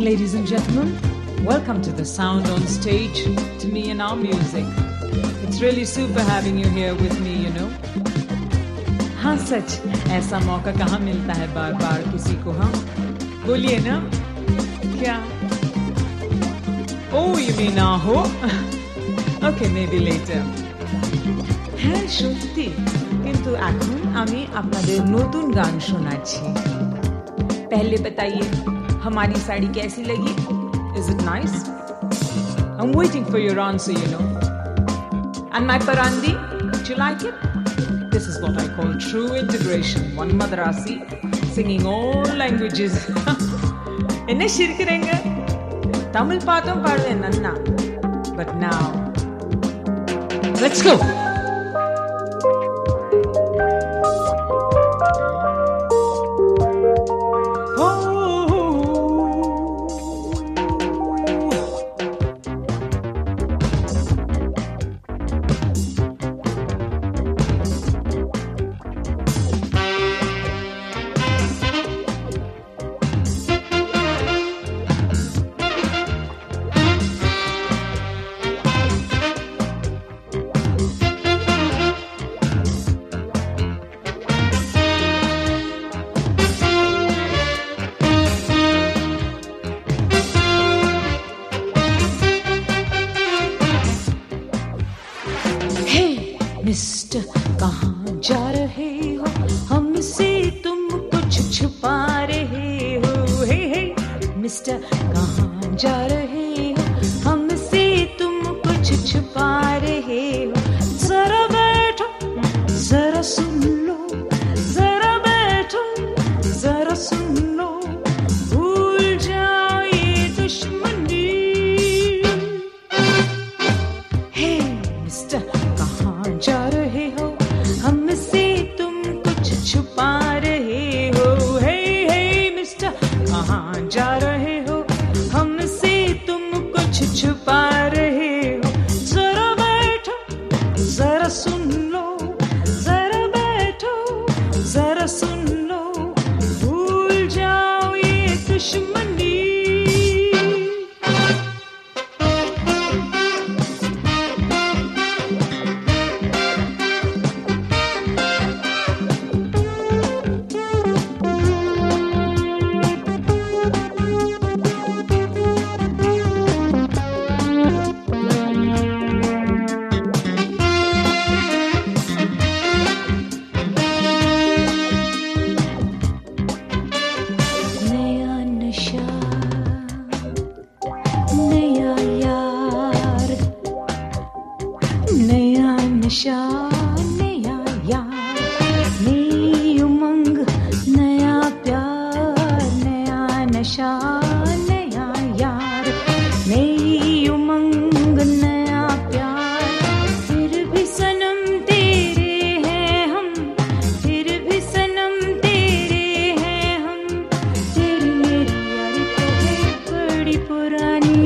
Ladies and gentlemen, welcome to the Sound on Stage, to me and our music. It's really super having you here with me, you know. हाँ सच, ऐसा मौका कहाँ मिलता है बार बार किसी को, हाँ? बोलिए ना, क्या? Oh, you mean Aho? Okay, maybe later. হ্যাঁ সত্যি, কিন্তু এখন আমি আপনাদের নতুন গান শোনাচ্ছি। पहले बताइए, हमारी साड़ी कैसी लगी? Is it nice? I'm waiting for your answer, you know. And my parandi, did you like it? This is what I call true integration. One Madrasi singing all languages. Enna shirkirenga? Tamil paathum paadven nanna. But now, let's go. Mister कहाँ जा रहे हो, हमसे तुम कुछ छुपा रहे हो। हे हे मिस्टर कहाँ जा रहे हो, हमसे तुम कुछ छुपा रहे हो। जरा बैठो जरा सुन लो, जरा बैठो जरा सुन लो, भूल जाओ ये दुश्मनी। हे मिस्टर जा रहे हो, हमसे तुम कुछ छुपा रहे हो। हे हे मिस्टर कहाँ जा रहे हो, हमसे तुम कुछ छुपा रहे हो। जरा बैठो जरा सुन लो, जरा बैठो जरा सुन लो, भूल जाओ ये दुश्मनी। नशा नया यार, नई उमंग नया प्यार, नया नशा नया यार, नई उमंग नया प्यार। फिर भी सनम तेरे हैं हम, फिर भी सनम तेरे हैं हम। तेरी मेरी यारी तो है बड़ी पुरानी।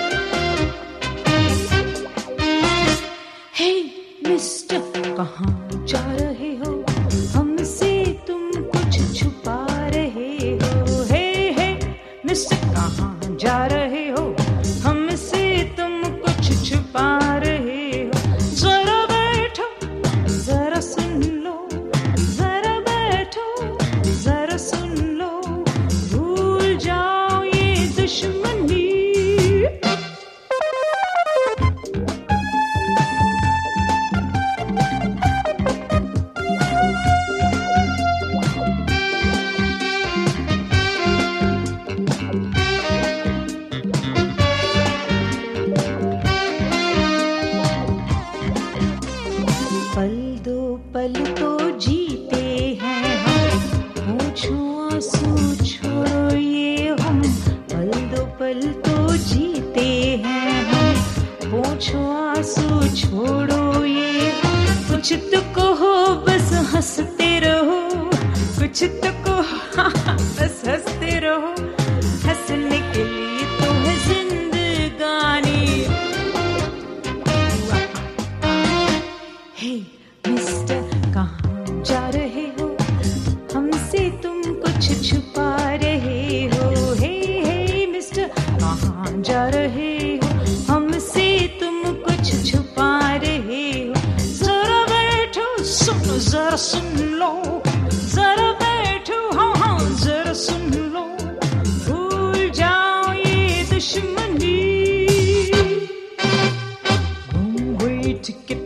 हे मिस्टर कहाँ जा रहे हो, हमसे तुम कुछ छुपा रहे हो। हे हे मिस्टर कहाँ जा रहे हो, हमसे तुम कुछ छुपा रहे हो। जरा बैठो जरा सुन लो, जरा बैठो जरा सुन लो, भूल जाओ ये दुश्मनी। पल दो पल तो जीते हैं हम, पूछो आंसू छोड़ो ये हम। पल दो पल तो जीते हैं हम, पूछो आंसू छोड़ो ये। कुछ तो कहो बस हंसते रहो, कुछ तो कहो बस हंसते रहो। हंसने के लिए तो है जिंदगानी। हे मिस्टर कहाँ जा रहे हो, हमसे तुम कुछ छुपा रहे हो। हे हे मिस्टर सुन लो, जरा बैठो, हाँ हाँ जरा सुन लो, भूल जाओ ये दुश्मनी. One way ticket